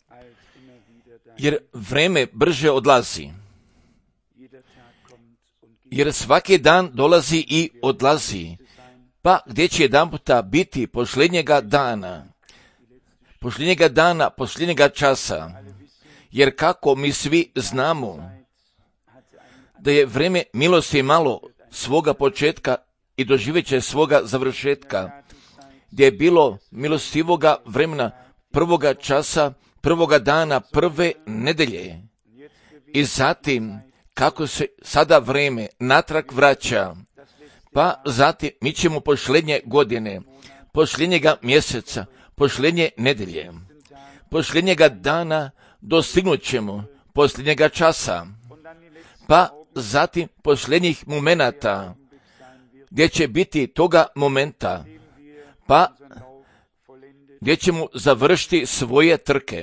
jer vreme brže odlazi. Jer svaki dan dolazi i odlazi. Pa gdje će jedanputa biti posljednjega dana, posljednjega časa? Jer kako mi svi znamo da je vreme milosti malo svoga početka i doživjet će svoga završetka, gdje je bilo milostivoga vremena prvoga časa, prvoga dana, prve nedelje. I zatim, kako se sada vreme natrag vraća, pa zatim mi ćemo posljednje godine, posljednjega mjeseca, posljednje nedelje, posljednjega dana dostignut ćemo posljednjega časa, pa zatim posljednjih momenata, gdje će biti toga momenta, pa gdje ćemo završiti svoje trke,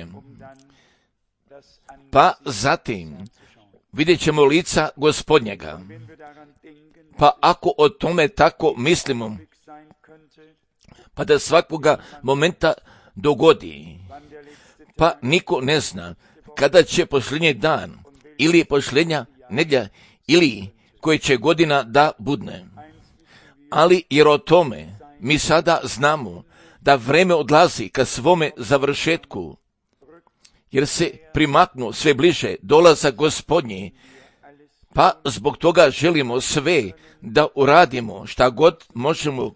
pa zatim vidjet ćemo lica Gospodnjega. Pa ako o tome tako mislimo, pa da svakoga momenta dogodi, pa niko ne zna kada će posljednji dan ili posljednja nedjelja ili koje će godina da budne. Ali jer o tome mi sada znamo da vreme odlazi ka svome završetku, jer se primaknu sve bliže dolazak Gospodnji, pa zbog toga želimo sve da uradimo šta god možemo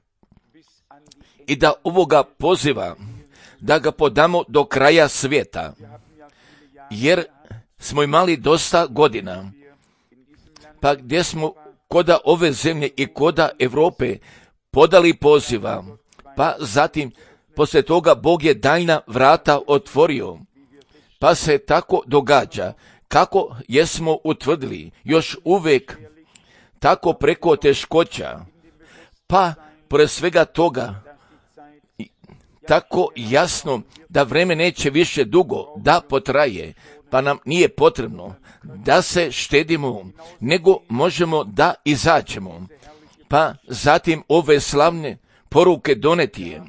i da ovoga poziva, da ga podamo do kraja svijeta, jer smo imali dosta godina, pa gdje smo koda ove zemlje i koda Europe podali poziva, pa zatim poslije toga Bog je daljna vrata otvorio, pa se tako događa kako jesmo utvrdili još uvijek tako preko teškoća, pa pored svega toga tako jasno da vreme neće više dugo da potraje, pa nam nije potrebno da se štedimo, nego možemo da izađemo, pa zatim ove slavne poruke doneti je,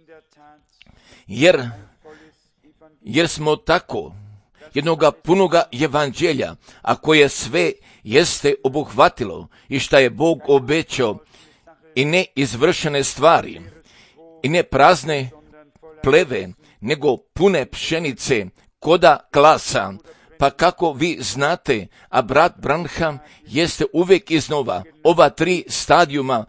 jer smo tako jednoga punoga evanđelja, a koje sve jeste obuhvatilo i šta je Bog obećao, i ne izvršene stvari, i ne prazne pleve, nego pune pšenice koda klasa. Pa kako vi znate, a brat Branham jeste uvijek iznova ova 3 stadijuma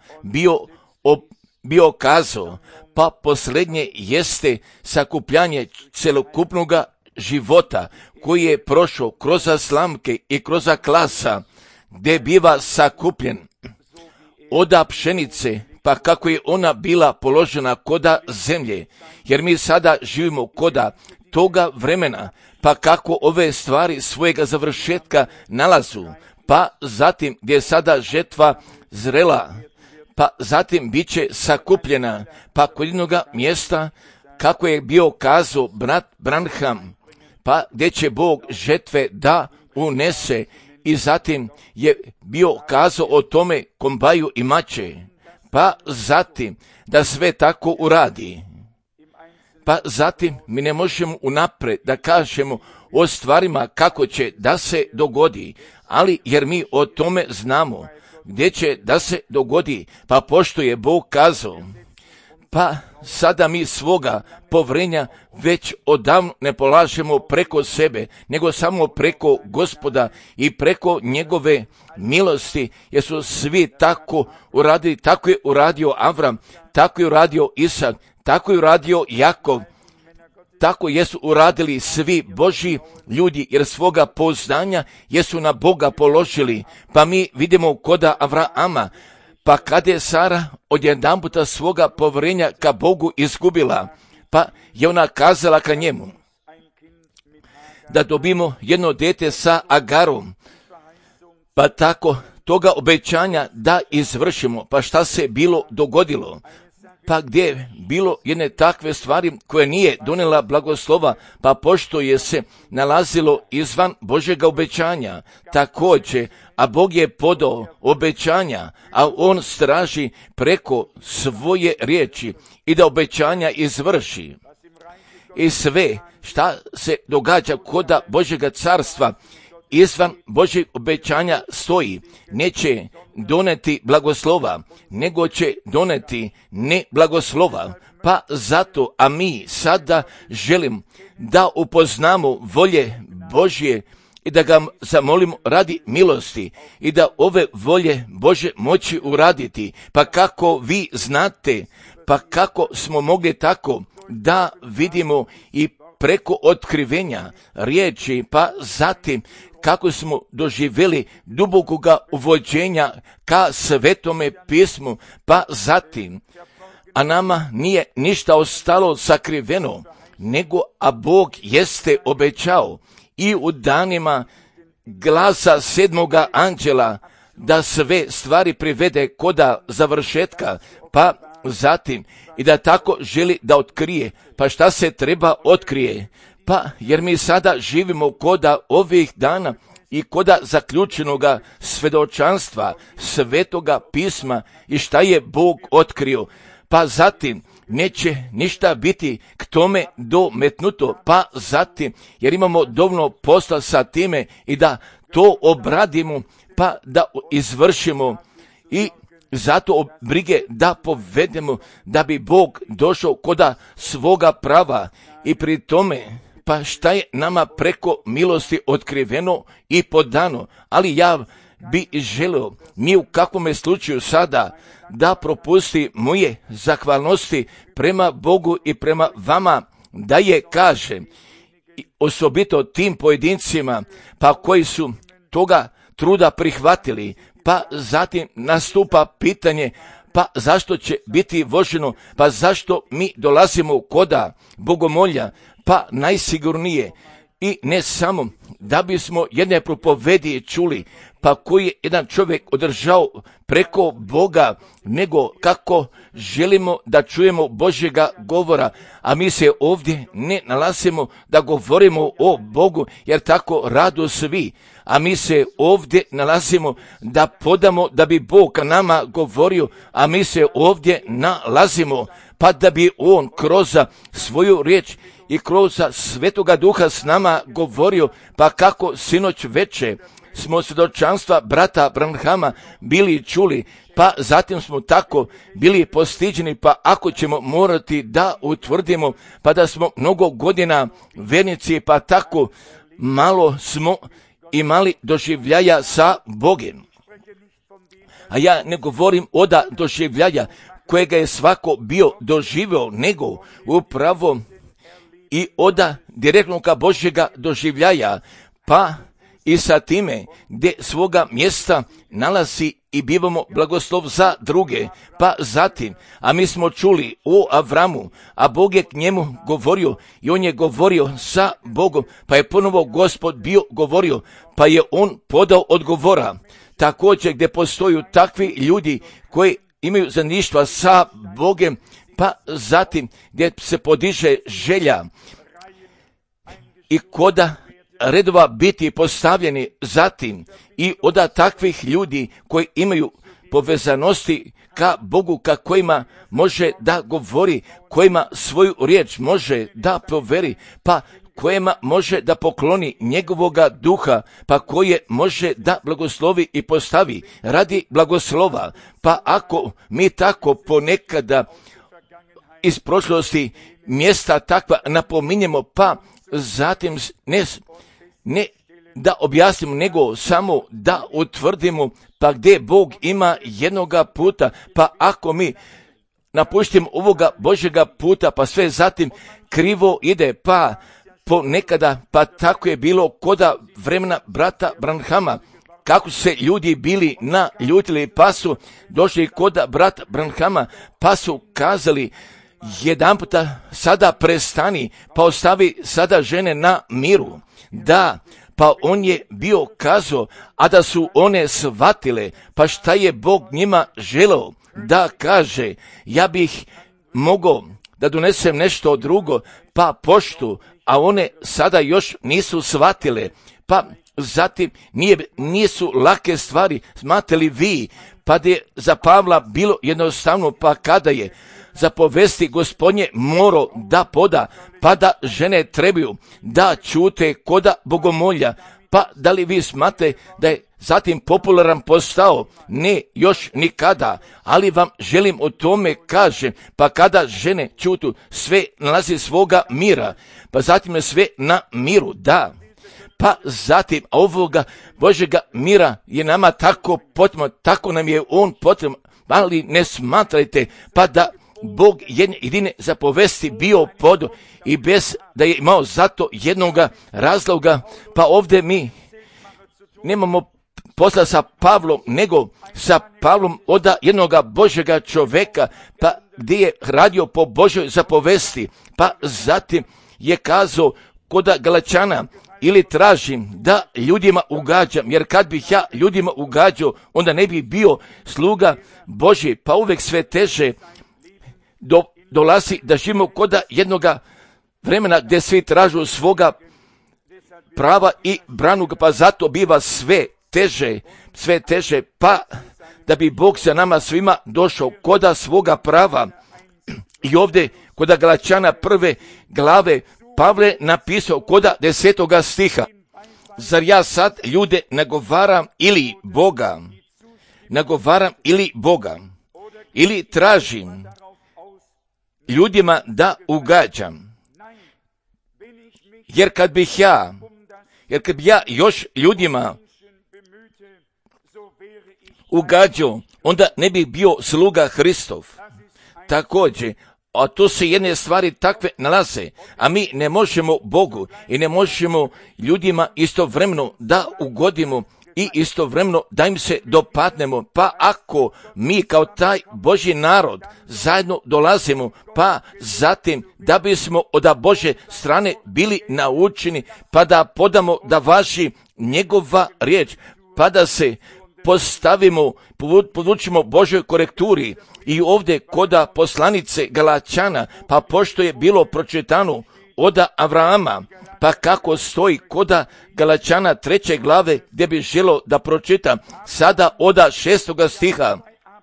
bio kazao, pa posljednje jeste sakupljanje celokupnoga života koji je prošao kroz slamke i kroz klasa, gdje biva sakupljen oda pšenice, pa kako je ona bila položena koda zemlje, jer mi sada živimo koda toga vremena, pa kako ove stvari svojega završetka nalazu, pa zatim gdje je sada žetva zrela, pa zatim bit će sakupljena, pa kod jednoga mjesta, kako je bio kazao brat Branham, pa gdje će Bog žetve da unese, i zatim je bio kazao o tome kombaju i mače, pa zatim da sve tako uradi. Pa zatim mi ne možemo unaprijed da kažemo o stvarima kako će da se dogodi, ali jer mi o tome znamo gdje će da se dogodi, pa pošto je Bog kazao, pa sada mi svoga povrenja već odavno ne polažemo preko sebe, nego samo preko Gospoda i preko njegove milosti, jer su svi tako uradili, tako je uradio Avram, tako je uradio Isak, tako je uradio Jakov, tako jesu uradili svi Božji ljudi, jer svoga pouzdanja jesu na Boga položili. Pa mi vidimo koda Avrama, pa kad je Sara odjedanputa svoga povjerenja ka Bogu izgubila, pa je ona kazala ka njemu da dobimo jedno dete sa Agarom, pa tako toga obećanja da izvršimo. Pa šta se bilo dogodilo? Pa gdje je bilo jedne takve stvari koje nije donijela blagoslova, pa pošto je se nalazilo izvan Božjega obećanja, također, a Bog je podao obećanja, a on straži preko svoje riječi i da obećanja izvrši. i sve šta se događa koda Božjega carstva izvan Božjeg obećanja stoji, neće doneti blagoslova, nego će doneti ne blagoslova. Pa zato, a mi sada želim da upoznamo volje Božje i da ga zamolimo radi milosti i da ove volje Bože moći uraditi. Pa kako vi znate, pa kako smo mogli tako da vidimo i preko otkrivenja riječi, pa zatim kako smo doživjeli dubokoga uvođenja ka Svetome pismu, pa zatim, a nama nije ništa ostalo sakriveno, nego a Bog jeste obećao i u danima glasa 7. anđela da sve stvari privede koda završetka, pa zatim i da tako želi da otkrije. Pa šta se treba otkrije? Pa jer mi sada živimo koda ovih dana i koda zaključenoga svedočanstva Svetoga pisma i šta je Bog otkrio. Pa zatim neće ništa biti k tome dometnuto, pa zatim jer imamo dovoljno posla sa time i da to obradimo, pa da izvršimo i zato brige da povedemo da bi Bog došao koda svoga prava i pri tome pa šta je nama preko milosti otkriveno i podano, ali ja bi želio ni u kakvom slučaju sada da propusti moje zahvalnosti prema Bogu i prema vama, da je kažem osobito tim pojedincima pa koji su toga truda prihvatili, pa zatim nastupa pitanje pa zašto će biti voženo, pa zašto mi dolazimo koda bogomolja, pa najsigurnije i ne samo da bismo jedne propovedije čuli, pa koji je jedan čovjek održao preko Boga, nego kako želimo da čujemo Božjega govora, a mi se ovdje ne nalazimo da govorimo o Bogu, jer tako rado svi, a mi se ovdje nalazimo da podamo da bi Bog nama govorio, a mi se ovdje nalazimo pa da bi On kroz svoju riječ i kroz Svetoga Duha s nama govorio, pa kako sinoć veče smo svjedočanstva brata Branhama bili čuli, pa zatim smo tako bili postiđeni, pa ako ćemo morati da utvrdimo, pa da smo mnogo godina vernici, pa tako malo smo imali doživljaja sa Bogom. A ja ne govorim oda doživljaja kojega je svako bio doživio, nego upravo i oda direktnoga Božjega doživljaja, pa i sa time gdje svoga mjesta nalazi i bivamo blagoslov za druge, pa zatim, a mi smo čuli o Avramu, a Bog je k njemu govorio i on je govorio sa Bogom, pa je ponovo Gospod bio govorio, pa je on podao odgovora. Također gdje postoju takvi ljudi koji imaju zajedništva sa Bogom, pa zatim gdje se podiže želja i koda redova biti postavljeni zatim i od takvih ljudi koji imaju povezanosti ka Bogu, ka kojima može da govori, kojima svoju riječ može da poveri, pa kojima može da pokloni njegovoga duha, pa koje može da blagoslovi i postavi radi blagoslova. Pa ako mi tako ponekada iz prošlosti mjesta takva napominjemo, pa zatim ne da objasnimo, nego samo da utvrdimo, pa gdje Bog ima jednoga puta, pa ako mi napuštimo ovoga Božjega puta, pa sve zatim krivo ide, pa ponekada, pa tako je bilo koda vremena brata Branhama, kako su se ljudi bili naljutili, pa su došli koda brata Branhama, pa su kazali, jedan puta sada prestani, pa ostavi sada žene na miru. Da, pa on je bio kazao, a da su one shvatile, pa šta je Bog njima želeo da kaže, ja bih mogao da donesem nešto drugo, pa poštu, a one sada još nisu shvatile, pa zatim nisu lake stvari, smatrali vi, pa da je za Pavla bilo jednostavno, pa kada je zapovesti Gospodnje moro da poda, pa da žene trebaju da čute koda bogomolja. Pa da li vi smatrate da je zatim popularan postao? Ne, još nikada, ali vam želim o tome kažem, pa kada žene čutu, sve nalazi svoga mira, pa zatim je sve na miru, da. Pa zatim ovoga Božjega mira je nama tako potrebno, tako nam je on potrebno, ali ne smatrajte pa da Bog jedine zapovesti bio pod i bez da je imao zato jednoga razloga, pa ovdje mi nemamo posla sa Pavlom, nego sa Pavlom od jednoga Božjega čoveka, pa gdje je radio po Božjoj zapovesti, pa zatim je kazao koda Galačana, ili tražim da ljudima ugađam, jer kad bih ja ljudima ugađao, onda ne bi bio sluga Božji, pa uvijek sve teže dolazi da živimo koda jednoga vremena gdje svi tražu svoga prava i branu ga, pa zato biva sve teže, pa da bi Bog za nama svima došao koda svoga prava. I ovdje koda Galačana 1. glave Pavle napisao koda 10. stiha. Zar ja sad ljude nagovaram ili Boga, ili tražim ljudima da ugađam? Jer kad bih ja još ljudima ugađao, onda ne bih bio sluga Hristov. Također, a tu se jedne stvari takve nalaze, a mi ne možemo Bogu i ne možemo ljudima istovremeno da ugodimo i istovremeno da im se dopadnemo, pa ako mi kao taj Božji narod zajedno dolazimo, pa zatim da bismo od Božje strane bili naučeni, pa da podamo da važi njegova riječ, pa da se postavimo, podvučimo Božoj korekturi. I ovdje koda poslanice Galačana, pa pošto je bilo pročitano od Avrama, pa kako stoji koda Galačana 3. glave, gdje bi želo da pročita sada od 6. stiha.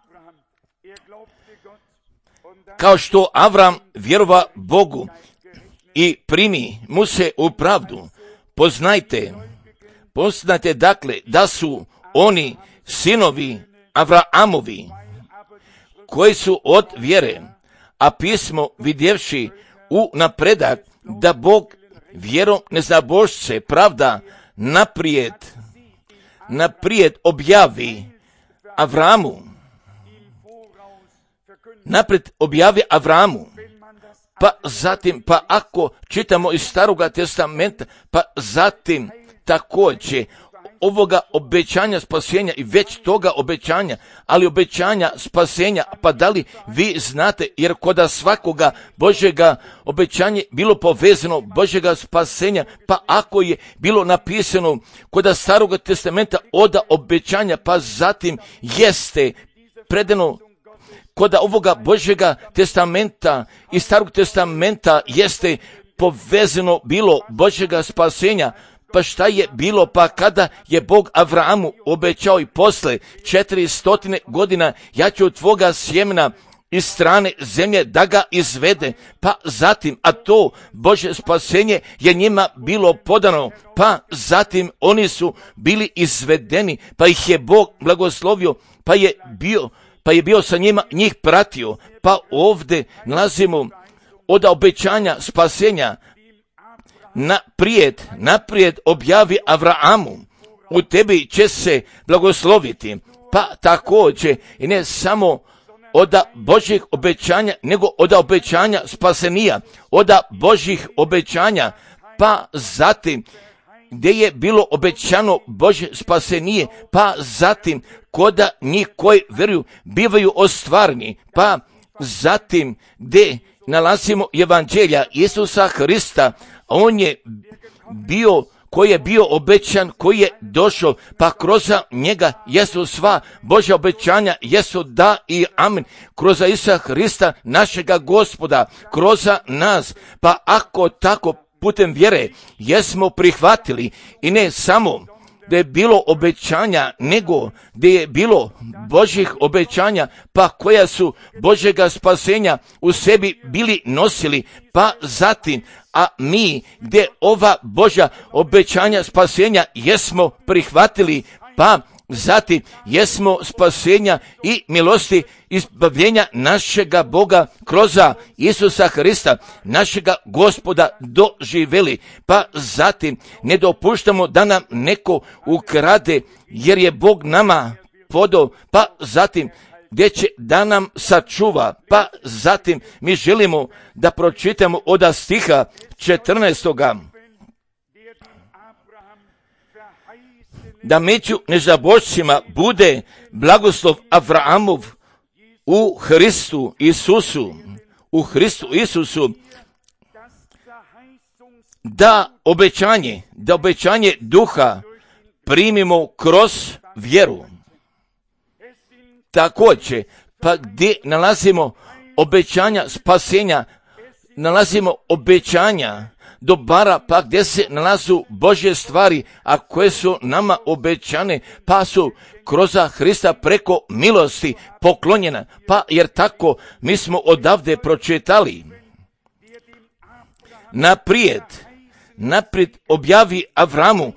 Kao što Avram vjerova Bogu i primi mu se u pravdu, poznajte dakle da su oni sinovi Avraamovi, koji su od vjere, a pismo vidjevši u napredak da Bog vjerom nezabožce pravda naprijed objavi Avramu. Pa zatim, pa ako čitamo iz Staroga testamenta, pa zatim također ovoga obećanja spasenja i već toga obećanja, ali obećanja spasenja, pa da li vi znate, jer koda svakoga Božjega obećanje bilo povezano Božjega spasenja, pa ako je bilo napisano koda Staroga testamenta od obećanja, pa zatim jeste predano koda ovoga Božjega testamenta i Starog testamenta jeste povezano bilo Božjega spasenja, pa šta je bilo, pa kada je Bog Avraamu obećao i posle 400 godina, ja ću od tvoga sjemena iz strane zemlje da ga izvede, pa zatim, a to Božje spasenje je njima bilo podano, pa zatim oni su bili izvedeni, pa ih je Bog blagoslovio, pa je bio sa njima, njih pratio, pa ovdje nalazimo od obećanja spasenja, naprijed objavi Avraamu, u tebi će se blagosloviti, pa također i ne samo od Božjih obećanja, nego od obećanja spasenija, od Božjih obećanja, pa zatim gdje je bilo obećano Božje spasenije, pa zatim koda njih koji vjeruju bivaju ostvarni, pa zatim gdje nalazimo evanđelja Isusa Hrista, on je bio, koji je bio obećan, koji je došao, pa kroz njega jesu sva Božja obećanja, jesu da i amen, kroz Isusa Hrista, našega Gospoda, kroz nas, pa ako tako putem vjere jesmo prihvatili i ne samo da je bilo obećanja, nego da je bilo Božjih obećanja, pa koja su Božjega spasenja u sebi bili nosili, pa zatim, a mi gdje ova Božja obećanja spasenja jesmo prihvatili, pa zatim jesmo spasenja i milosti izbavljenja našega Boga kroz Isusa Hrista, našega Gospoda doživjeli, pa zatim ne dopuštamo da nam neko ukrade, jer je Bog nama podao, pa zatim gdje će da nam sačuva, pa zatim mi želimo da pročitamo od stiha 14. Da među nezabošcima bude blagoslov Avraamov u Hristu Isusu, da obećanje duha primimo kroz vjeru. Također, pa gdje nalazimo obećanja spasenja, nalazimo obećanja dobara, pa gdje se nalazu Božje stvari, a koje su nama obećane, pa su kroz Hrista preko milosti poklonjena, pa jer tako mi smo odavde pročitali. Naprijed objavi Avramu,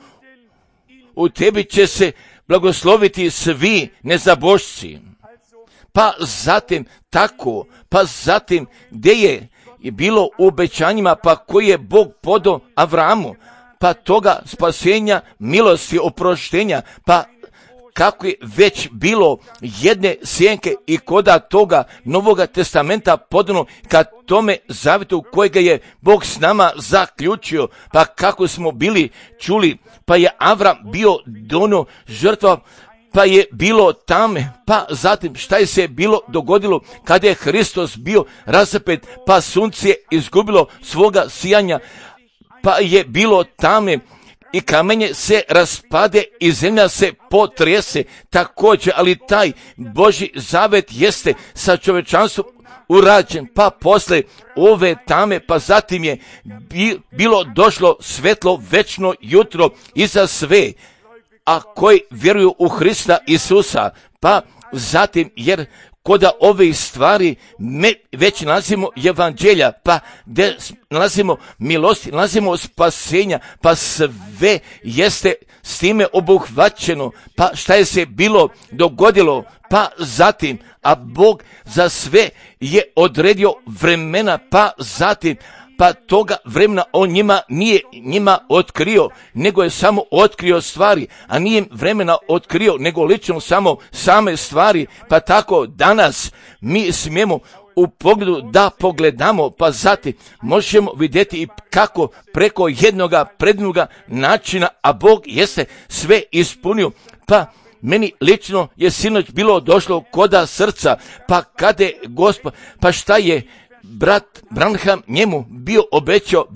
u tebi će se blagosloviti svi nezabošci. Pa zatim tako, pa zatim gdje je bilo u obećanjima, pa koji je Bog podao Avramu, pa toga spasenja, milosti, oproštenja, pa kako je već bilo jedne sjenke i koda toga Novoga testamenta podano ka tome zavjetu kojega je Bog s nama zaključio, pa kako smo bili čuli, pa je Avram bio dono žrtva, pa je bilo tame, pa zatim šta je se bilo dogodilo kada je Hristos bio razapet, pa sunce je izgubilo svoga sijanja, pa je bilo tame i kamenje se raspade i zemlja se potrese također, ali taj Božji zavet jeste sa čovječanstvom urađen, pa posle ove tame, pa zatim je bilo došlo svetlo večno jutro i za sve, a koji vjeruju u Hrista Isusa, pa zatim, jer koda ove stvari već nalazimo evanđelja, pa gdje nalazimo milosti, nalazimo spasenja, pa sve jeste s time obuhvaćeno, pa šta je se bilo dogodilo, pa zatim, a Bog za sve je odredio vremena, pa zatim, pa toga vremena on nije njima otkrio, nego je samo otkrio stvari, a nije im vremena otkrio, nego lično samo same stvari, pa tako danas mi smijemo u pogledu da pogledamo, pa zatim možemo vidjeti i kako preko jednoga prednoga načina, a Bog jeste sve ispunio, pa meni lično je sinoć bilo došlo koda srca, pa kada je Gospod, pa šta je brat Branham njemu bio obećao,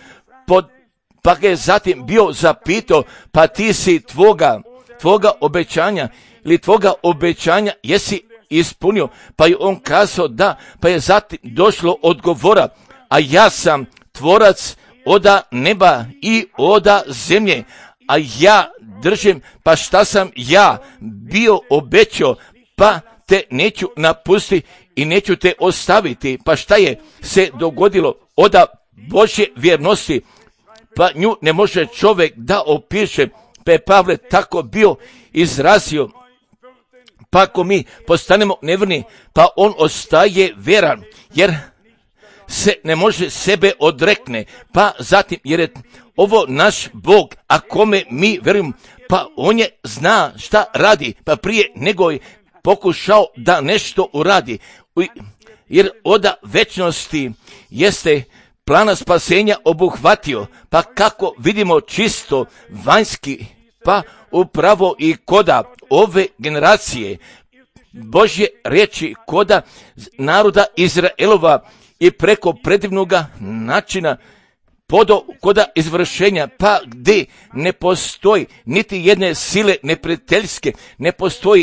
pa ga je zatim bio zapitao, pa ti si tvoga obećanja ili tvoga obećanja jesi ispunio, pa je on kazao da, pa je zatim došlo odgovora, a ja sam tvorac oda neba i oda zemlje, a ja držim, pa šta sam ja bio obećao, pa te neću napustiti i neću te ostaviti, pa šta je se dogodilo oda Božje vjernosti, pa nju ne može čovjek da opiše, pa je Pavle tako bio izrazio, pa ako mi postanemo nevjerni, pa on ostaje vjeran, jer se ne može sebe odrekne, pa zatim, jer je ovo naš Bog, a kome mi vjerujemo, pa on je zna šta radi, pa prije nego je pokušao da nešto uradi, jer oda večnosti jeste plana spasenja obuhvatio, pa kako vidimo čisto vanjski, pa upravo i koda ove generacije Božje riječi, koda naroda Izraelova i preko predivnoga načina koda izvršenja, pa gdje ne postoji niti jedne sile neprijateljske, ne postoji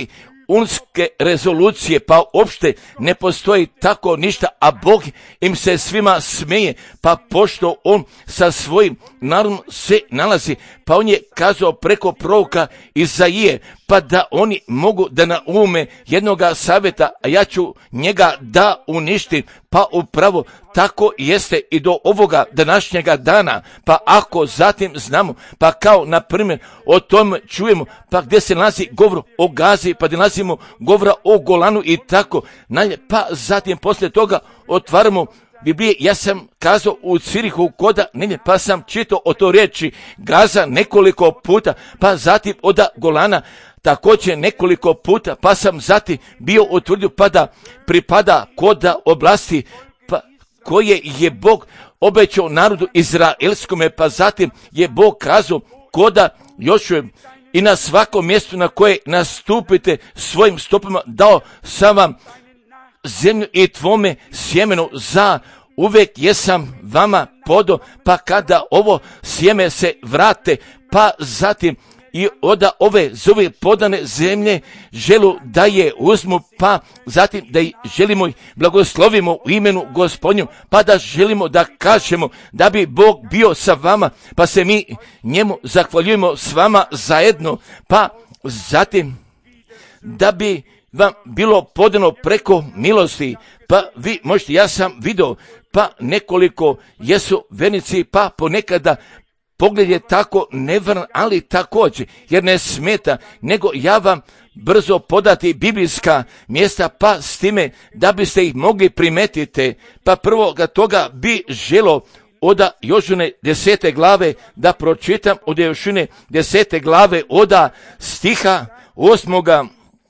unske rezolucije, pa uopšte ne postoji tako ništa, a Bog im se svima smeje, pa pošto on sa svojim narodom se nalazi, pa on je kazao preko proroka Izaije, pa da oni mogu da naume jednoga savjeta, a ja ću njega da uništim, pa upravo tako jeste i do ovoga današnjega dana, pa ako zatim znamo, pa kao na primjer o tom čujemo, pa gdje se nalazi govor o Gazi, pa gdje nalazimo govora o Golanu i tako dalje, pa zatim poslije toga otvaramo Biblije. Ja sam kazao u Cirihu koda negdje, pa sam čitao o to riječi Gaza nekoliko puta, pa zatim od Golana također nekoliko puta, pa sam zatim bio utvrdio pa da pripada koda oblasti pa koje je Bog obećao narodu izraelskome, pa zatim je Bog kazao koda Jošue i na svakom mjestu na koje nastupite svojim stopama dao sam vam zemlju i tvome sjemenu za uvijek jesam vama podo, pa kada ovo sjeme se vrate, pa zatim i oda ove zove podane zemlje želu da je uzmu, pa zatim da želimo ih blagoslovimo u imenu Gospodnju, pa da želimo da kažemo da bi Bog bio sa vama, pa se mi njemu zahvaljujemo s vama zajedno, pa zatim da bi vam bilo podano preko milosti, pa vi možete, ja sam vidio, pa nekoliko jesu vernici, pa ponekada pogled je tako nevran, ali također, jer ne smeta, nego ja vam brzo podati biblijska mjesta, pa s time da biste ih mogli primetiti, pa prvoga toga bi želo od Jožune 10. glave da pročitam od Jožune 10. glave od stiha 8.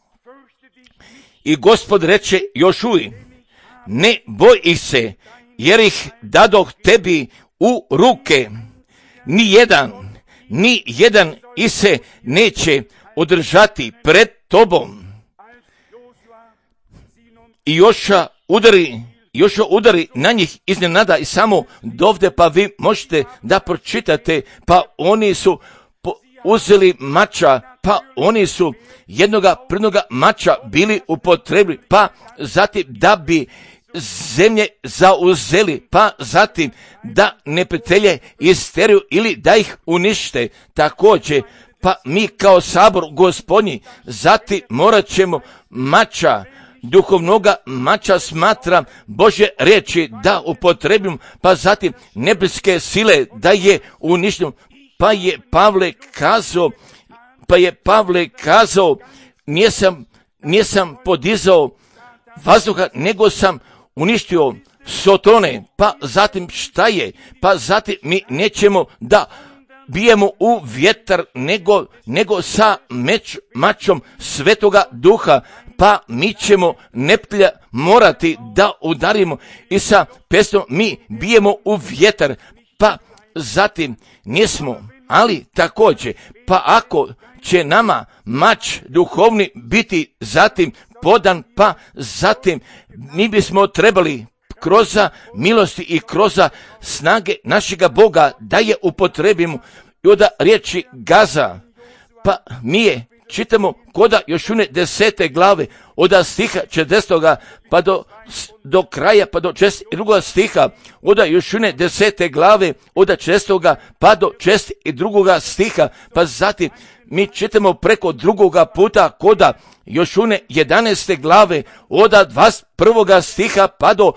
I Gospod reče Jošuji, ne boj ih se, jer ih dadoh tebi u ruke. Ni jedan ih se neće održati pred tobom. I Joša udari na njih iznenada i samo dovde, pa vi možete da pročitate, pa oni su uzeli mača, pa oni su jednoga prednoga mača bili upotrebili, pa zatim da bi zemlje zauzeli, pa zatim da neprijatelje isteriju ili da ih unište. Također, pa mi kao sabor Gospodnji, zatim morat ćemo mača, duhovnoga mača smatram Božje riječi da upotrebimo, pa zatim nebeske sile da je uništimo. Pa je Pavle kazao, nisam podizao vazduha, nego sam uništio Sotone. Pa zatim šta je? Pa zatim mi nećemo da bijemo u vjetar, nego sa mačom Svetoga Duha, pa mi ćemo neprijatelja morati da udarimo i sa pestom mi bijemo u vjetar, pa zatim nismo, ali također, pa ako će nama mač duhovni biti zatim podan, pa zatim mi bismo trebali kroz milosti i kroz snage našega Boga da je upotrebimo. I od riječi Gaza, pa mi je čitamo koda Jošune 10. glave od stiha 40. pa do kraja, pa do 42. stiha od Jošune 10. glave od 40. pa do 42. stiha, pa zatim mi čitamo preko drugoga puta koda Jošune 11. glave od 21. stiha pa do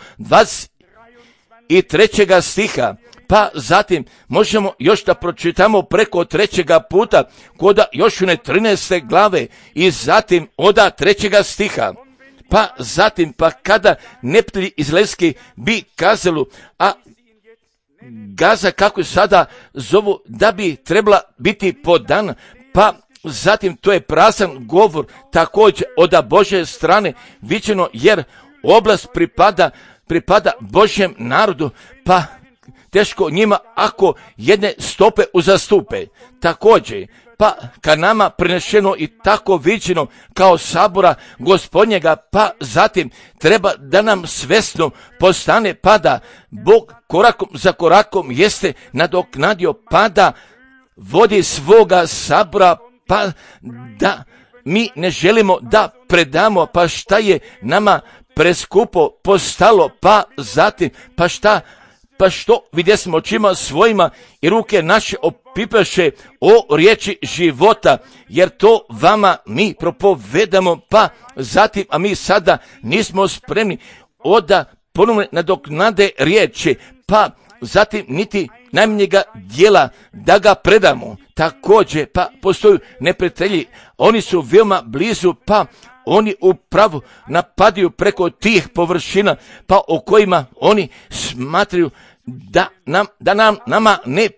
23. stiha. Pa zatim možemo još da pročitamo preko 3. puta koda Jošune 13. glave i zatim od 3. stiha. Pa zatim, pa kada neprijatelji izraelski bi kazali, a Gaza kako sada zovu da bi trebala biti podana, pa zatim to je prazan govor također od Božje strane viđeno, jer oblast pripada Božjem narodu, pa teško njima ako jedne stope uzastupe. Također, pa kad nama prenešeno i tako viđeno kao sabora Gospodnjega, pa zatim treba da nam svesno postane, pa da Bog korakom za korakom jeste nadoknadio, pa da vodi svoga sabora, pa da mi ne želimo da predamo, pa šta je nama preskupo postalo, pa zatim, pa što vidjesmo očima svojima i ruke naše opipaše o riječi života, jer to vama mi propovedamo, pa zatim, a mi sada nismo spremni da ponovno nadoknade riječi, pa zatim niti najmanjega dijela da ga predamo. Također, pa postoju neprijatelji, oni su veoma blizu, pa oni upravo napadaju preko tih površina, pa o kojima oni smatraju nama ne,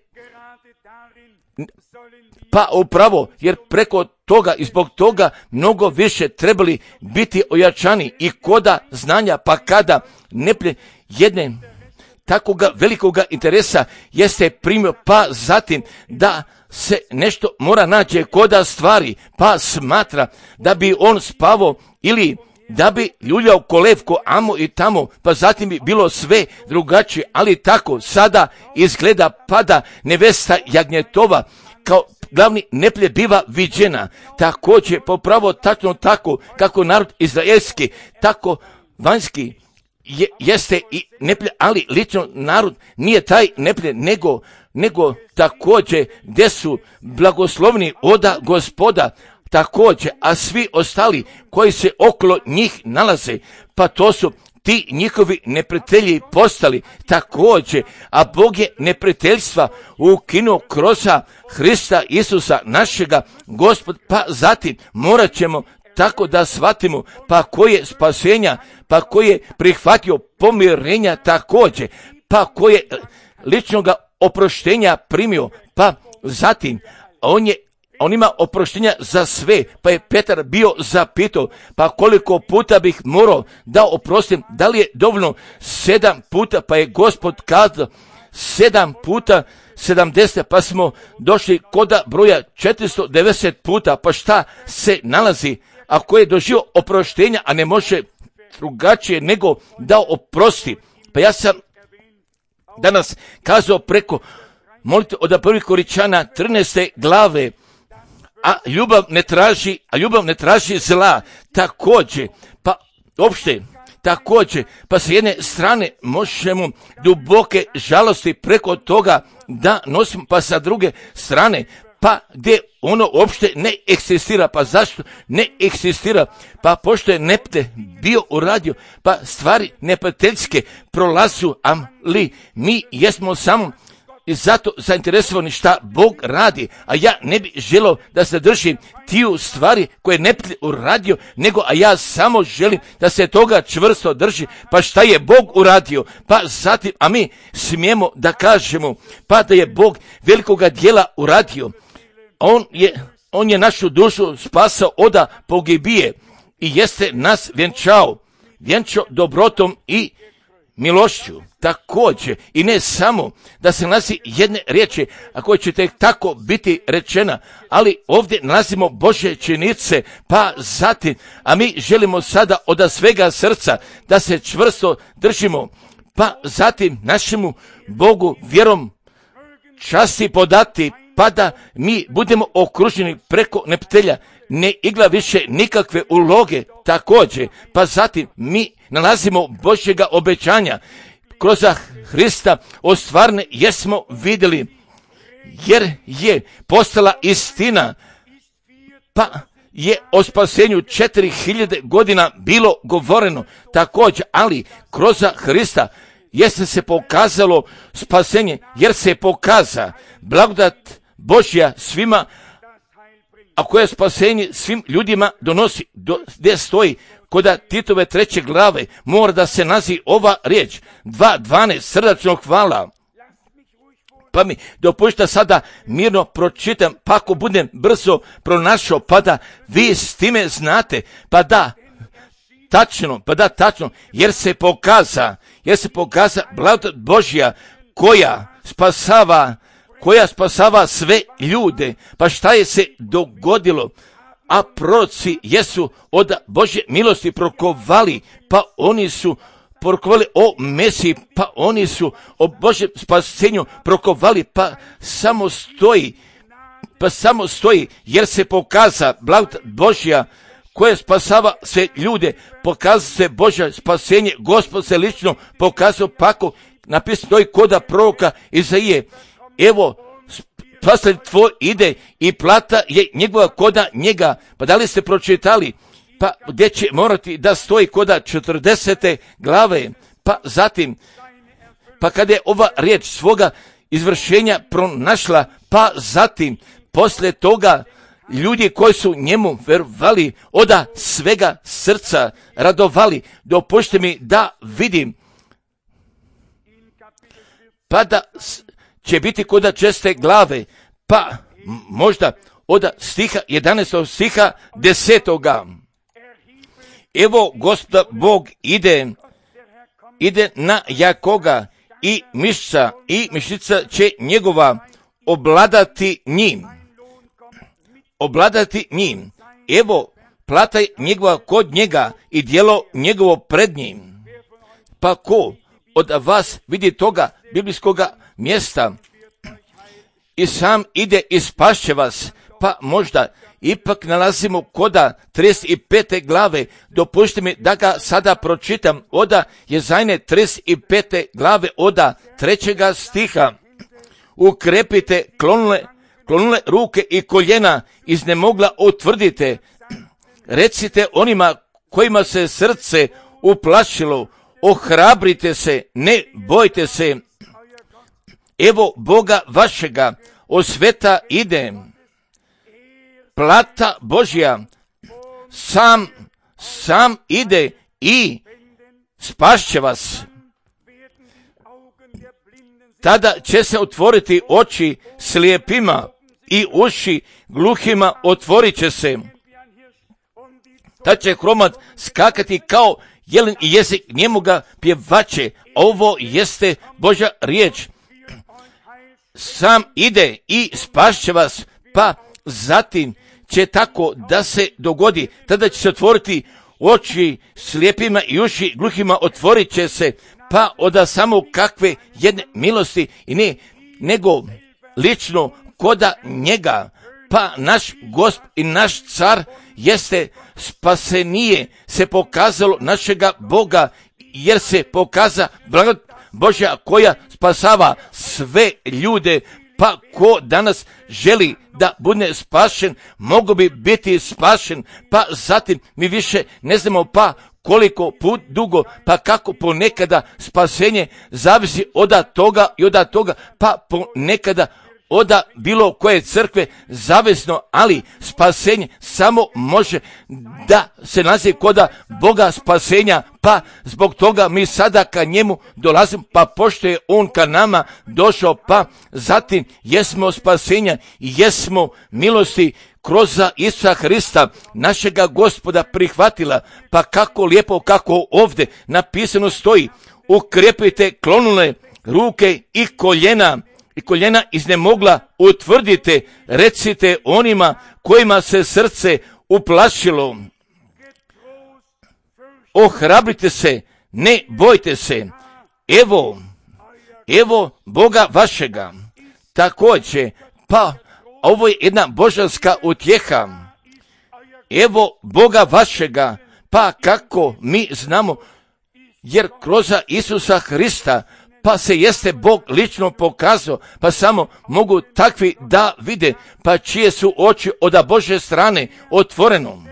pa upravo, jer preko toga i zbog toga mnogo više trebali biti ojačani i koda znanja, pa kada neplje jedne takoga velikoga interesa jeste primio, pa zatim da se nešto mora naći koda stvari, pa smatra da bi on spavao ili da bi ljuljao kolevku amo i tamo, pa zatim bi bilo sve drugačije, ali tako sada izgleda pada nevesta jagnjetova kao glavni neplje biva viđena. Također popravo tačno tako kako narod izraelski, tako vanjski jeste i neplje, ali lično narod nije taj neplje, nego također gdje su blagoslovni oda Gospoda, također, a svi ostali koji se okolo njih nalaze, pa to su ti njihovi neprijatelji postali također, a Bog je neprijateljstva ukinuo kroz Hrista Isusa našega Gospoda, pa zatim morat ćemo tako da shvatimo, pa ko je spasenja, pa ko je prihvatio pomirenja također, pa ko je ličnoga oproštenja primio, pa zatim on ima oproštenja za sve, pa je Petar bio zapitao, pa koliko puta bih morao da oprostim, da li je dovoljno 7 puta, pa je Gospod kazao 7 puta 70, pa smo došli koda broja 490 puta, pa šta se nalazi, ako je doživio oproštenja, a ne može drugačije nego da oprosti. Pa ja sam danas kazao preko molite od 1. Korinčana 13. glave, a ljubav ne traži zla, također, pa opšte, također, pa s jedne strane možemo duboke žalosti preko toga da nosimo, pa sa druge strane, pa gdje ono uopšte ne eksistira, pa zašto ne eksistira, pa pošto je neplje bio uradio, pa stvari neprijateljske prolazu, ali mi jesmo samo i zato zainteresovani šta Bog radi, a ja ne bi želio da se držim tiju stvari koje ne bi uradio, nego a ja samo želim da se toga čvrsto drži, pa šta je Bog uradio, pa zatim, a mi smijemo da kažemo, pa da je Bog velikoga dijela uradio. On je našu dušu spasao od pogibije i jeste nas vjenčao dobrotom i milošću. Također, i ne samo da se nalazi jedne riječi, a koje će tek tako biti rečena, ali ovdje nalazimo Božje činjenice, pa zatim, a mi želimo sada od svega srca da se čvrsto držimo, pa zatim našemu Bogu vjerom časti podati, pa da mi budemo okruženi preko neprijatelja, ne igra više nikakve uloge također, pa zatim mi nalazimo Božjega obećanja kroz Hrista ostvarne jesmo vidjeli, jer je postala istina, pa je o spasenju 4000 godina bilo govoreno također, ali kroz Hrista jeste se pokazalo spasenje, jer se pokaza blagodat Božja svima, a koje spasenje svim ljudima donosi, gdje stoji koda Titove 3. glave, mora da se nazi ova riječ, 2.12, srdačno hvala. Pa mi dopušta sada mirno pročitam, pa ako budem brzo pronašao, pa da vi s time znate, pa da tačno, jer se pokaza blagodat Božja koja spasava sve ljude. Pa šta je se dogodilo? A proroci jesu od Božje milosti prokovali, pa oni su prokovali o Mesiji, pa oni su o Božjem spasenju prokovali, pa samo stoji pa samo stoji, jer se pokaza blagodat Božja koja spasava sve ljude, pokaza se Božja spasenje, Gospod se lično pokazao pako, napisano stoji koda proroka Izaije, evo, spasitelj tvoj ide i plata je njegova koda njega. Pa da li ste pročitali? Pa gdje će morati da stoji koda 40. glave, pa zatim, pa kada je ova riječ svoga izvršenja pronašla, pa zatim, poslije toga, ljudi koji su njemu verovali, oda svega srca radovali, dopušte mi da vidim, pa da će biti koda 6. glave, pa možda od stiha 11. stiha 10. Evo Gospod Bog ide na Jakoga i mišica će njegova obladati njim. Evo plata njegova kod njega i djelo njegovo pred njim. Pa ko od vas vidi toga biblijskoga mjesta i sam ide i spašće vas, pa možda ipak nalazimo koda 35. glave, dopušti mi da ga sada pročitam, oda Jezajne 35. glave, oda 3. stiha. Ukrepite klonule ruke i koljena, iznemogla utvrdite, recite onima kojima se srce uplašilo, ohrabrite se, ne bojte se, evo Boga vašega, osveta ide, plata Božja, sam ide i spašće vas. Tada će se otvoriti oči slijepima i uši gluhima otvorit će se. Tad će hromat skakati kao jelen i jezik njemu ga pjevače. Ovo jeste Božja riječ. Sam ide i spašće vas, pa zatim će tako da se dogodi. Tada će se otvoriti oči slijepima i uši gluhima otvorit će se, pa oda samo kakve jedne milosti i ne, nego lično koda njega, pa naš Gospod i naš car jeste spasenije se pokazalo našega Boga, jer se pokaza blagodat Božja koja spasava sve ljude, pa ko danas želi da bude spašen, mogo bi biti spašen, pa zatim mi više ne znamo pa koliko put dugo, pa kako ponekada spasenje zavisi od toga i od toga, pa ponekada od bilo koje crkve zavisno, ali spasenje samo može da se nalazi koda Boga spasenja, pa zbog toga mi sada ka njemu dolazimo, pa pošto je on ka nama došao, pa zatim jesmo spasenja i jesmo milosti kroz Isusa Hrista, našega Gospoda prihvatila, pa kako lijepo, kako ovdje napisano stoji, ukrepite klonule ruke i koljena iznemogla utvrdite, recite onima kojima se srce uplašilo, ohrabrite se, ne bojte se, evo Boga vašega. Također, pa ovo je jedna božanska utjeha, evo Boga vašega, pa kako mi znamo, jer kroz Isusa Hrista pa se jeste Bog lično pokazao, pa samo mogu takvi da vide, pa čije su oči od Božje strane otvoreno.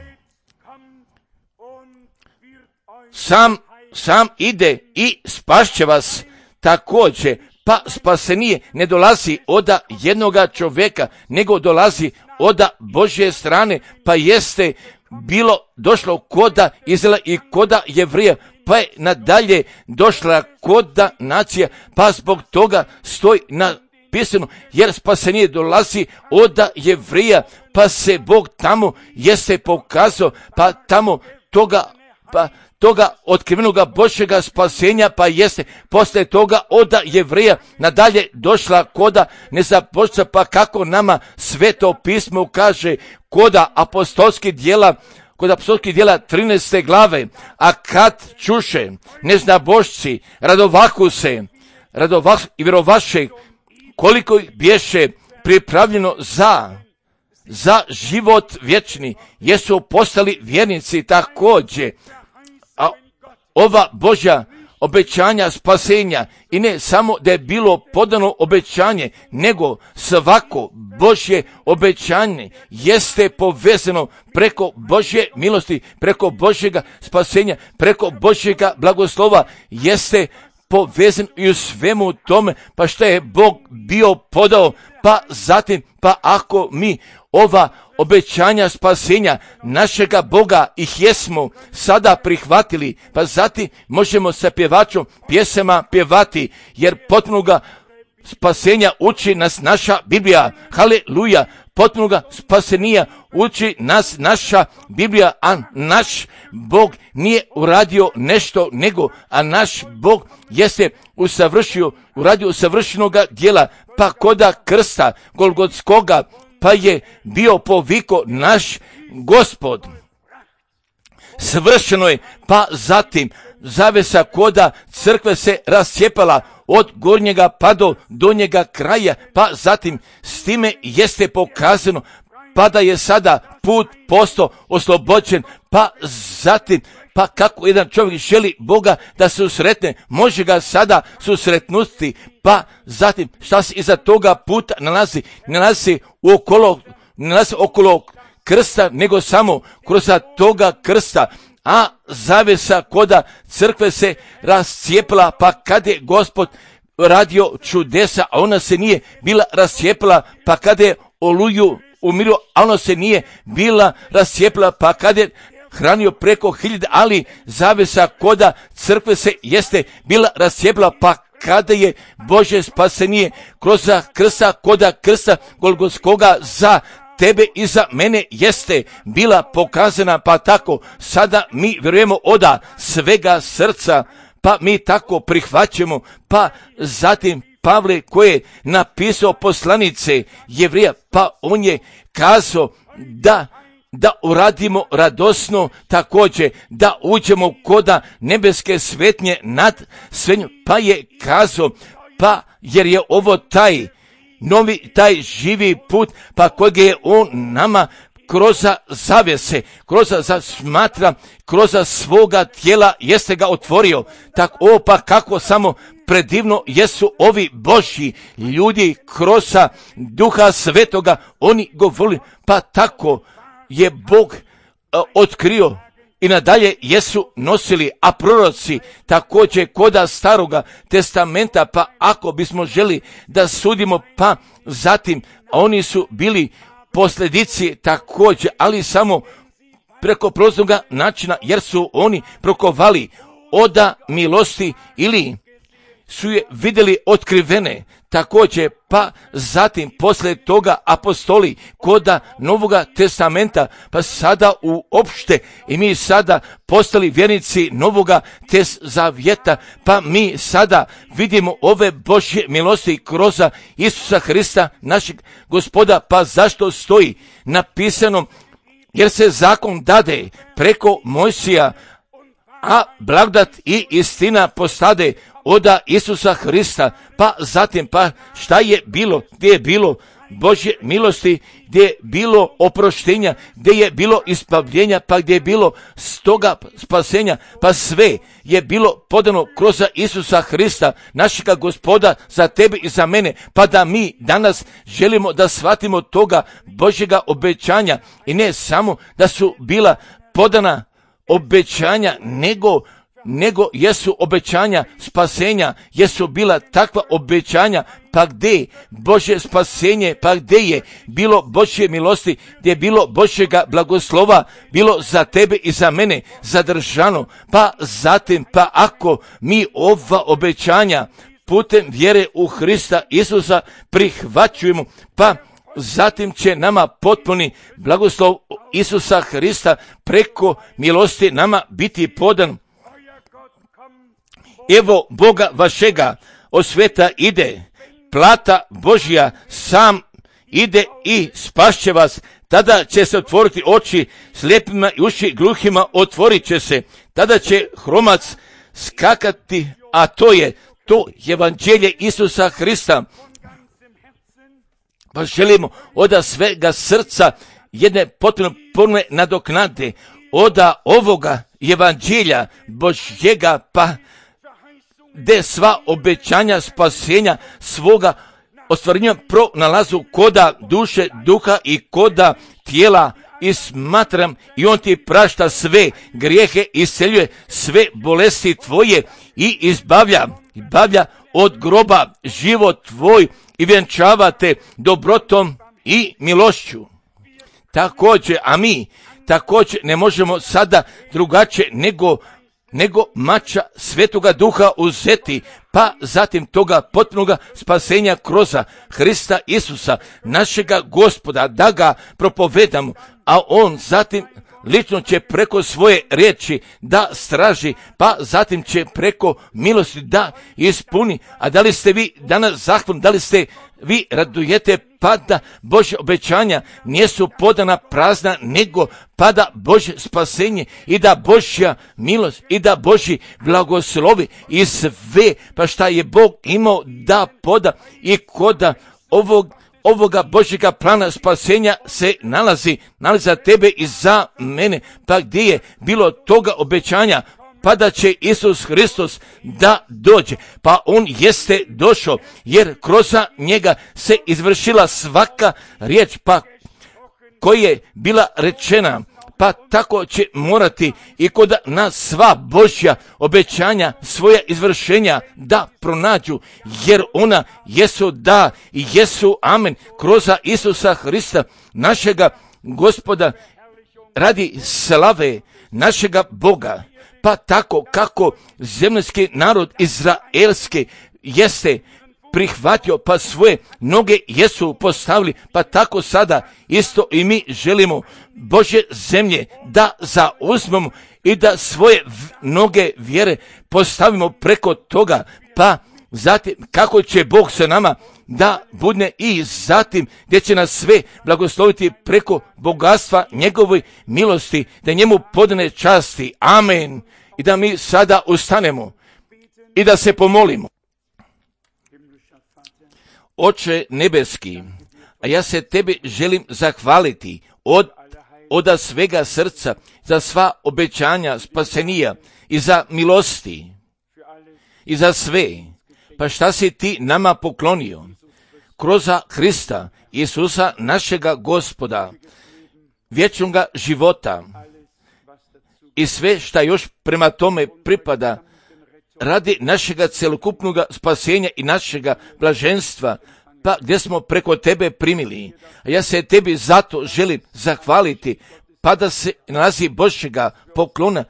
Sam ide i spašće vas. Također, pa spasenije ne dolazi od jednoga čovjeka, nego dolazi od Božje strane, pa jeste bilo došlo koda Izraela i koda Jevrija, pa je nadalje došla koda nacija, pa zbog toga stoji napisano, jer spasenje dolazi od Jevrija, pa se Bog tamo jeste pokazao, pa tamo toga otkrivenoga Božjega spasenja, pa jeste poslije toga od Jevrija nadalje došla koda nezapočeta, pa kako nama Sveto pismo kaže koda apostolskih djela, kod apostolskih djela 13. glave, a kad čuše neznabošci, radovahu i vjerovaše, koliko bješe pripravljeno za za život vječni, jesu postali vjernici također. A ova Božja obećanja spasenja, i ne samo da je bilo podano obećanje, nego svako Božje obećanje jeste povezano preko Božje milosti, preko Božjega spasenja, preko Božjega blagoslova, jeste povezan i u svemu tome, pa što je Bog bio podao, pa zatim, pa ako mi ova obećanja spasenja našega Boga ih jesmo sada prihvatili, pa zatim možemo sa pjevačom pjesama pjevati, jer potpunoga spasenja uči nas naša Biblija. Haleluja! Potpunoga spasenija uči nas naša Biblija, a naš Bog nije uradio nešto nego, a naš Bog jeste uradio savršenoga djela, pa koda krsta Golgotskoga, pa je bio poviko naš Gospod. Svršeno je, pa zatim zavesa koda crkve se rascijepala od gornjega pa do donjega kraja, pa zatim s time jeste pokazano, pa da je sada put postao oslobođen, pa zatim, pa kako jedan čovjek želi Boga da se susretne, može ga sada susretnuti, pa zatim šta se iza toga puta nalazi, nalazi okolo krsta, nego samo kroz toga krsta, a zavesa koda crkve se rascijepila, pa kad je Gospod radio čudesa, a ona se nije bila rascijepila, pa kad je Oluju umirio, a ona se nije bila rascijepila, pa kad je hranio preko 1000, ali zavesa koda crkve se jeste bila rascijepila, pa kada je Bože spasenije kroz krsta, koda krsta Golgotskoga za tebe i za mene jeste bila pokazana, pa tako sada mi vjerujemo oda svega srca, pa mi tako prihvaćamo, pa zatim Pavle koji je napisao poslanice Jevrija, pa on je kazao da uradimo radosno također, da uđemo koda nebeske svetnje nad svetnju, pa je kazao, pa jer je ovo taj živi put, pa kojeg je on nama kroz zavese, kroz smatra, kroz svoga tijela jeste ga otvorio. Tako, pa kako samo predivno jesu ovi Božji ljudi kroz Duha Svetoga, oni govorili, pa tako je Bog otkrio i nadalje jesu nosili, a proroci također koda Staroga testamenta, pa ako bismo želi da sudimo, pa zatim oni su bili posljedici također, ali samo preko proznoga načina, jer su oni prokovali oda milosti ili su je vidjeli otkrivene također, pa zatim poslije toga apostoli koda Novoga testamenta, pa sada uopšte i mi sada postali vjernici Novoga zavjeta, pa mi sada vidimo ove Božje milosti kroz Isusa Hrista, našeg Gospoda, pa zašto stoji napisano, jer se zakon dade preko Mojsija, a blagodat i istina postade oda Isusa Hrista, pa zatim, pa šta je bilo, gdje je bilo Božje milosti, gdje je bilo oproštenja, gdje je bilo ispavljenja, pa gdje je bilo stoga spasenja, pa sve je bilo podano kroz Isusa Hrista, našega Gospoda, za tebe i za mene, pa da mi danas želimo da shvatimo toga Božjega obećanja, i ne samo da su bila podana obećanja, nego jesu obećanja spasenja, jesu bila takva obećanja, pa gdje je Božje spasenje, pa gdje je bilo Božje milosti, gdje je bilo Božjega blagoslova, bilo za tebe i za mene zadržano, pa zatim, pa ako mi ova obećanja putem vjere u Hrista Isusa prihvaćujemo, pa zatim će nama potpuni blagoslov Isusa Hrista preko milosti nama biti podan. Evo Boga vašega od sveta ide, plata Božja sam ide i spašće vas. Tada će se otvoriti oči slijepima i uši gluhima otvorit će se. Tada će hromac skakati, a to je evanđelje Isusa Hrista. Pa želimo od svega srca jedne potpuno nadoknade od ovoga evanđelja Božjega, pa gdje sva obećanja spasenja svoga ostvarenja pronalazu koda duše, duha i koda tijela i smatram, i on ti prašta sve grijehe, isceljuje sve bolesti tvoje i izbavlja od groba život tvoj i vjenčava te dobrotom i milošću. Također, a mi također ne možemo sada drugačije nego mača Svetoga Duha uzeti, pa zatim toga potpunoga spasenja kroz Hrista Isusa, našega Gospoda, da ga propovedamo, a on zatim lično će preko svoje riječi da straži, pa zatim će preko milosti da ispuni. A da li ste vi danas zahvalni, da li ste vi radujete, pa da Božje obećanja nisu podana prazna, nego pada Božje spasenje i da Božja milost i da Božji blagoslovi i sve, pa šta je Bog imao da poda i koda ovoga Božjega plana spasenja se nalazi za tebe i za mene. Pa gdje je bilo toga obećanja, pa da će Isus Hristos da dođe, pa on jeste došao, jer kroz njega se izvršila svaka riječ, pa koja je bila rečena, pa tako će morati i kod nas sva Božja obećanja, svoja izvršenja da pronađu, jer ona jesu da i jesu amen kroz Isusa Hrista, našega Gospoda, radi slave našega Boga. Pa tako kako zemaljski narod izraelski jeste prihvatio, pa svoje noge jesu postavili, pa tako sada isto i mi želimo Božje zemlje da zauzmemo i da svoje noge vjere postavimo preko toga, pa zatim kako će Bog sa nama da budne i zatim gdje će nas sve blagosloviti preko bogatstva njegove milosti, da njemu podane časti. Amen. I da mi sada ustanemo i da se pomolimo. Oče nebeski, a ja se tebi želim zahvaliti od svega srca za sva obećanja spasenija i za milosti i za sve. Pa šta si ti nama poklonio kroz Hrista Isusa našega Gospoda, vječnoga života i sve šta još prema tome pripada radi našega celokupnog spasenja i našega blaženstva, pa gdje smo preko tebe primili. A ja se tebi zato želim zahvaliti, pa da se nalazi Božjega poklona,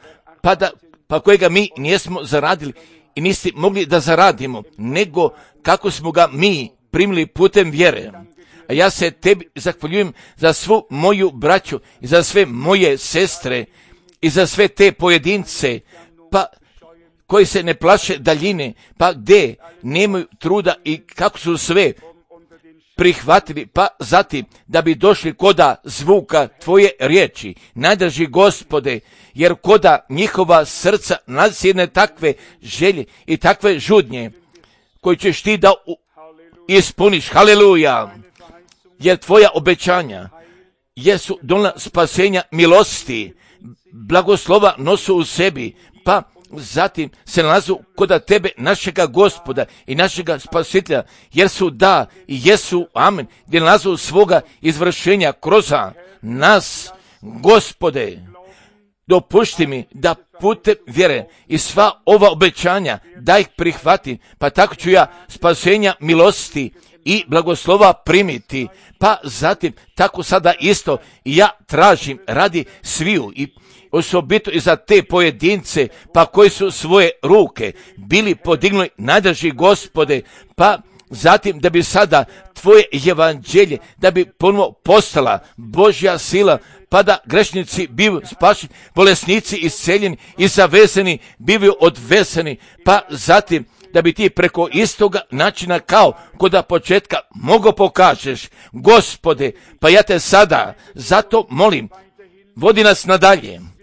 pa kojega mi nismo zaradili i niste mogli da zaradimo, nego kako smo ga mi primili putem vjere. A ja se tebi zahvaljujem za svu moju braću i za sve moje sestre i za sve te pojedince, pa koji se ne plaše daljine, pa gdje nemaju truda i kako su sve prihvatili, pa zatim da bi došli koda zvuka tvoje riječi. Najdrži Gospode, jer koda njihova srca nalazi jedne takve želje i takve žudnje koji ćeš ti da ispuniš. Haleluja! Jer tvoja obećanja jesu donijela spasenja milosti, blagoslova nosu u sebi, pa zatim se nalazu koda tebe, našega Gospoda i našega Spasitelja, jer su da i jesu amen, gdje nalazu svoga izvršenja kroz nas. Gospode, dopušti mi da putem vjere i sva ova obećanja da ih prihvatim, pa tako ću ja spasenja milosti i blagoslova primiti, pa zatim tako sada isto i ja tražim radi sviju i osobito i za te pojedince, pa koji su svoje ruke bili podignuli, najdrži Gospode, pa zatim da bi sada tvoje evanđelje, da bi ponovo postala Božja sila, pa da grešnici bivaju spašeni, bolesnici isceljeni i zavezani bivaju odvezani, pa zatim da bi ti preko istoga načina kao koda početka mogo pokažeš. Gospode, pa ja te sada zato molim, vodi nas nadalje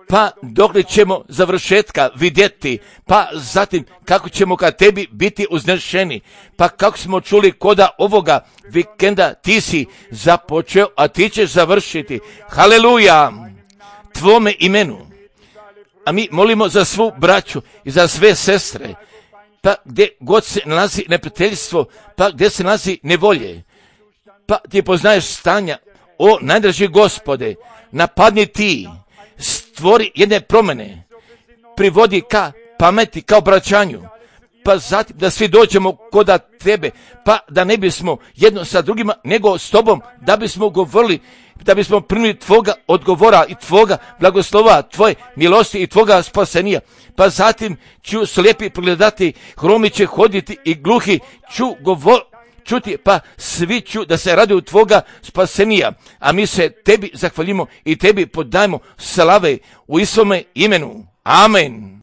pa dokle ćemo završetka vidjeti, pa zatim kako ćemo ka tebi biti uznešeni, pa kako smo čuli koda ovoga vikenda ti si započeo, a ti ćeš završiti. Haleluja, tvome imenu. A mi molimo za svu braću i za sve sestre, pa gdje god se nalazi neprijateljstvo, pa gdje se nalazi nevolje, pa ti poznaješ stanja, o najdraži Gospode, napadni ti, stvori jedne promjene, privodi ka pameti, ka obraćanju, pa zatim da svi dođemo koda tebe, pa da ne bismo jedno sa drugima, nego s tobom, da bismo govorili, da bismo primili tvoga odgovora i tvoga blagoslova, tvoje milosti i tvoga spasenija. Pa zatim ću slijepi pogledati, hromi će hoditi i gluhi ću čuti, pa svi ću da se raduju tvoga spasenija. A mi se tebi zahvaljimo i tebi podajemo slave u Isovome imenu. Amen.